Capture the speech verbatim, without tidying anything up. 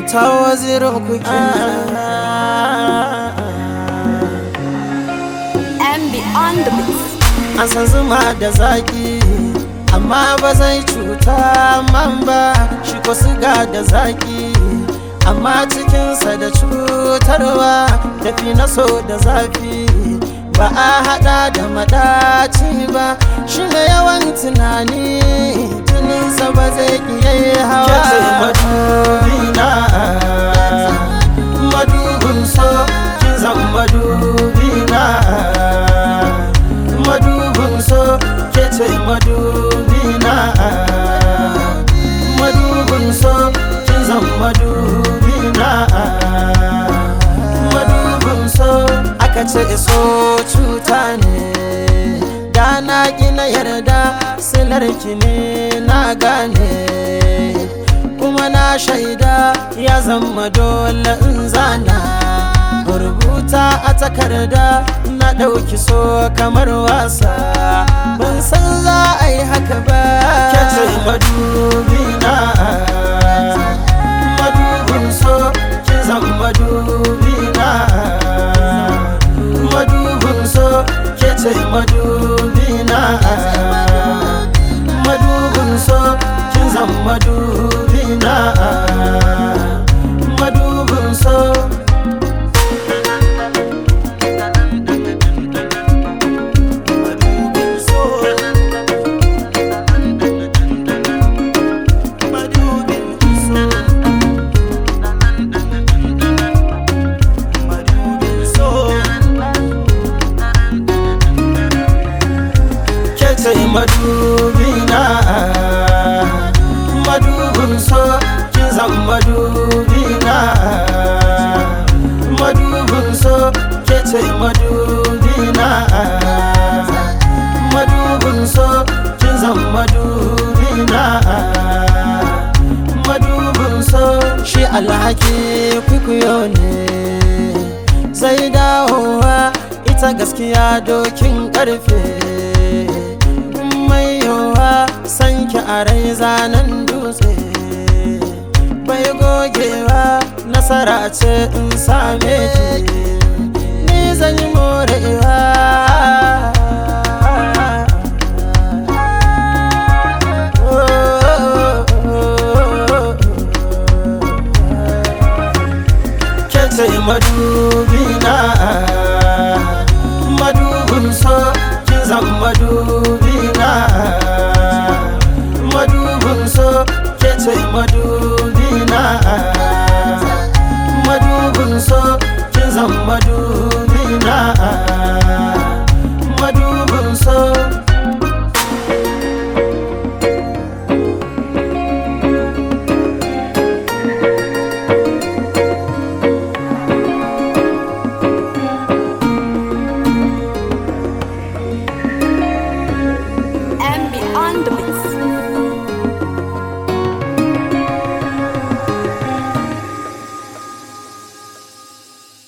auta wazirin kuke and beyond the beats. an san zuma da zaki amma ba zai cuta man ba, shi ko siga da zaki amma cikinsa da cutarwa, tafi na so da zafi ba a hada da madaci ba, shi ne yawan tunani tuninsa ba zai kiyaye hawa. Kece madubina madubin so kin zan madubina madubin so kece madubina madubin so kin zan madubina madubin so. Aka ce so cuta ne da na gina yarda silarki ne na gane, kuma na shaida ya zama dole in zana rubuta a takarda na ɗauki so kamar wasa, ban san za a yi haka ba. Kece madubina madubin so kin zan madubina madubin so kece madubina madubin so kin zan madubina madubin so. Madubina madubin so kin zan madubina madubin so kece madubina madubin so kin zan madubina madubin so. Shi alhaki kwikwiyo ne zai dawowa, ita gaskiya dokin karfe mai yawa sanki a rai zanen dutse bai gogewa, nasara ce in same ki ni zan yi morewa. Kece madubina madubin so kin zan madubina madubin so kece madubina madubin so kin zan madubina